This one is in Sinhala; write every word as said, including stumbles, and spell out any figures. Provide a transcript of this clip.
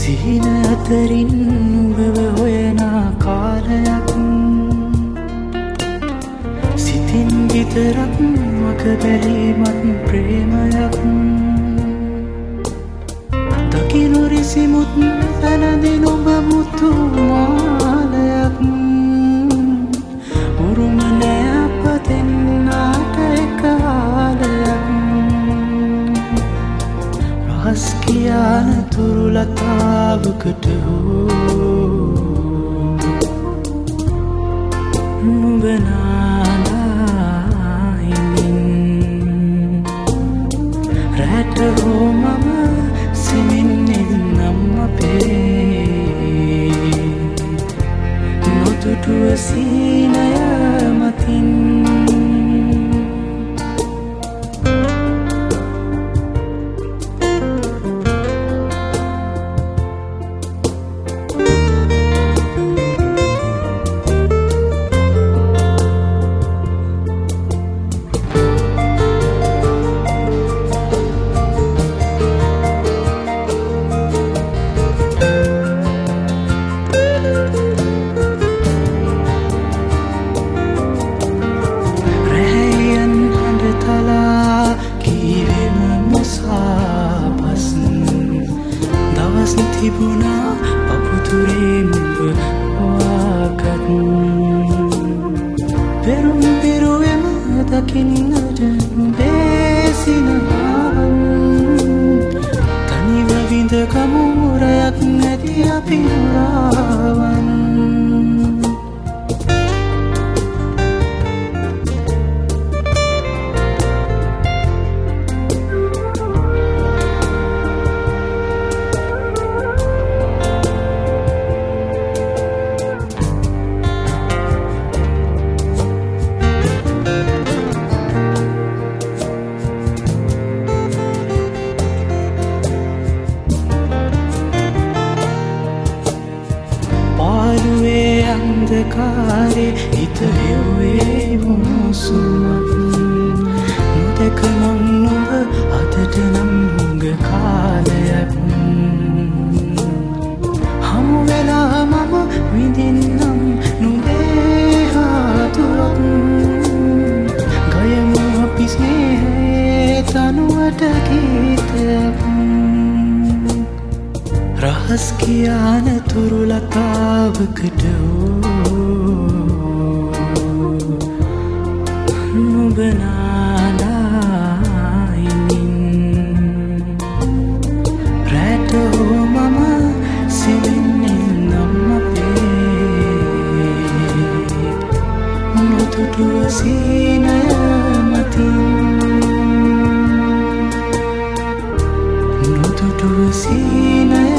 සිහින අතරින් නුඹව හොයන කාලයක් සිතින් විතරක් මක බැලීමත් ප්‍රේමයක් දකිනු රිසිමුත් පැනදින ඔබ මුතු මාලයක් උරුම නෑ අප දෙන්නාට එක ආලයක් රහස් කියන තුරු ලතාවකට හෝ නුඹ නාලායිමින් රැට හෝ මම සිමින්නෙන් නම් අපේ නොතුටුව සීනය මතින් තිබුණා පපුතුරේ මුඹ වාගත් පෙරුම් පිරුවෙම දකින්නට බේසිනවන් තනිව විඳ කමුරයක් නැති අපි නුරාවන් අන්ධකාරේ හිත හෙව්වේ මුසුමක් නොදැක මං නුඹ අදට නම් හුඟ කාලයක් හමු වෙලා මම විඳින්නම් නුඹේ හාතුරක් ගයමු අපි ස්නේහයේ තනුවට ගීතයක් රහස් කියන තුරු ලතාවකට නුඹ නාලායිමින් රැට හෝ මම සිවෙන්නේ නම් අපේ නොතුටුව සීනය මතින් නොතුටුව සීනය